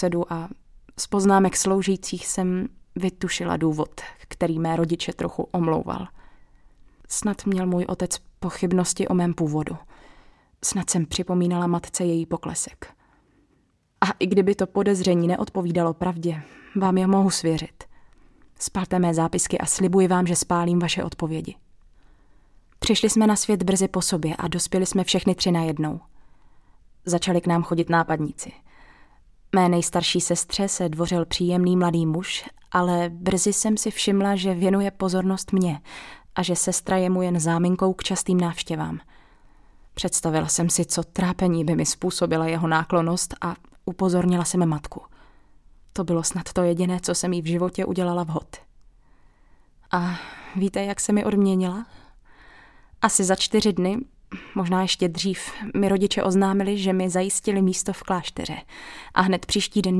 a z poznámek sloužících jsem vytušila důvod, který mé rodiče trochu omlouval. Snad měl můj otec pochybnosti o mém původu. Snad jsem připomínala matce její poklesek. A i kdyby to podezření neodpovídalo pravdě, vám je mohu svěřit. Spalte mé zápisky a slibuji vám, že spálím vaše odpovědi. Přišli jsme na svět brzy po sobě a dospěli jsme všechny 3 najednou. Začali k nám chodit nápadníci. Mé nejstarší sestře se dvořil příjemný mladý muž, ale brzy jsem si všimla, že věnuje pozornost mně a že sestra je mu jen záminkou k častým návštěvám. Představila jsem si, co trápení by mi způsobila jeho náklonnost a upozornila jsem matku. To bylo snad to jediné, co jsem jí v životě udělala vhod. A víte, jak se mi odměnila? Asi za 4 dny, možná ještě dřív, mi rodiče oznámili, že mi zajistili místo v klášteře a hned příští den